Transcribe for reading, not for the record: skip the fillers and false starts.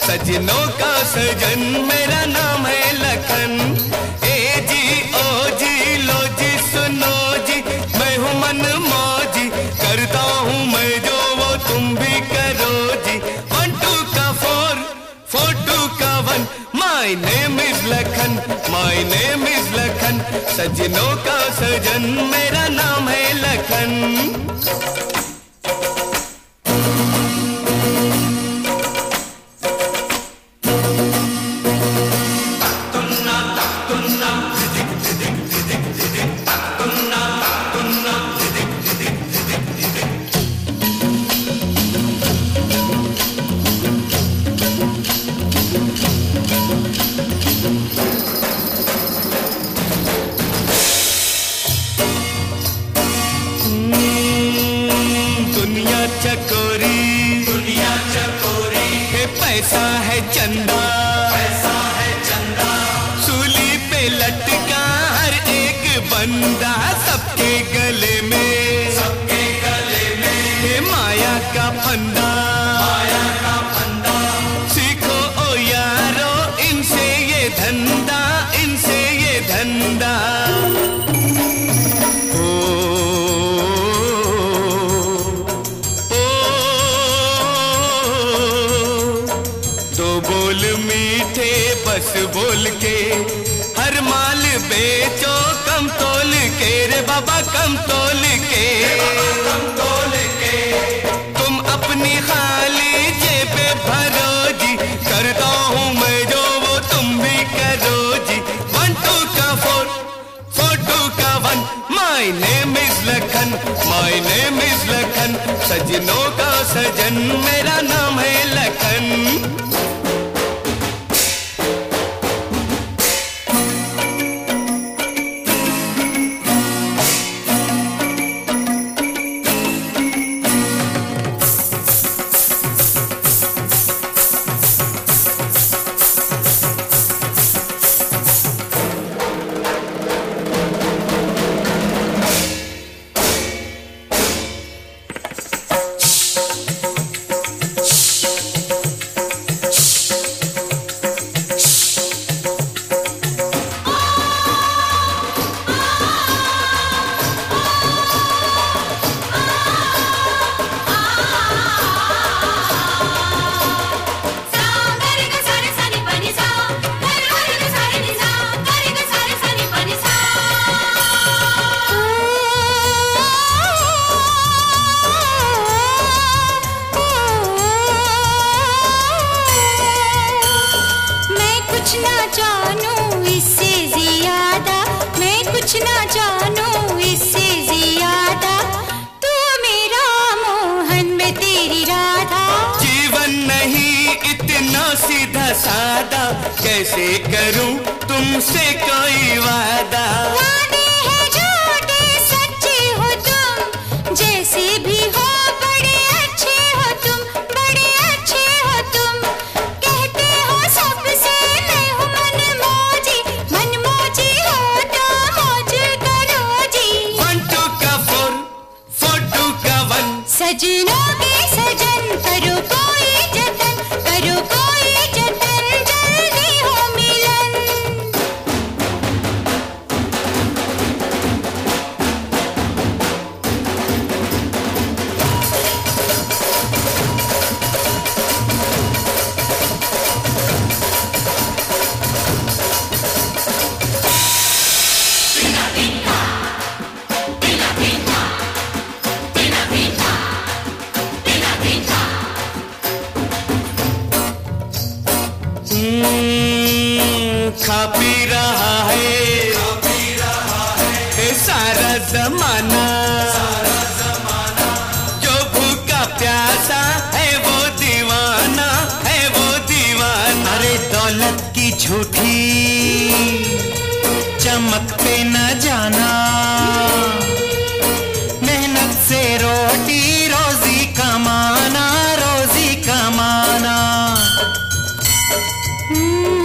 सजनों का सजन मेरा नाम है लखन। ए जी ओ जी लो जी सुनो जी, मैं हूँ मन मौजी, करता हूँ मैं जो वो तुम भी करो जी। 1 2 का 4 4 2 का 1, my name is Lakhan, my name is Lakhan. सजनों का सजन मेरा नाम है लखन। दुनिया चकोरी है, पैसा है चंदा, पैसा है चंदा। सूली पे लटका हर एक बंदा, सबके गले में है माया का फंदा, माया का फंदा। सीखो ओ यारो इनसे ये धंधा, इनसे ये धंधा। मीठे बस बोल के हर माल बेचो, कम तोल के रे बाबा, कम तोल के, कम तोल के। तुम अपनी खाली जेबे भरो जी, करता हूँ मैं जो वो तुम भी करो जी। 1 2 का 4 4 2 का 1, my name is Lakhan, my name is Lakhan. सजनों का सजन मेरा नाम है लखन। सीधा सादा कैसे करूं तुमसे कोई वादा। वादे हैं झूठे सच्चे हो तुम, जैसे भी हो बड़े अच्छे हो तुम, बड़े अच्छे हो तुम। कहते हो सबसे मैं हूँ मन मौजी हो तो मौज करो जी। 1 2 का 4 4 2 का 1, सजनों के सजन करो कोई जतन, करो कोई जतन, जल्दी हो मिलन। खा पी रहा है सारा जमाना, जो भूखा प्यासा है वो दीवाना, है वो दीवाना। अरे दौलत की झूठी चमक पे न जाना, मेहनत से रोटी रोजी कमाना, रोजी कमाना।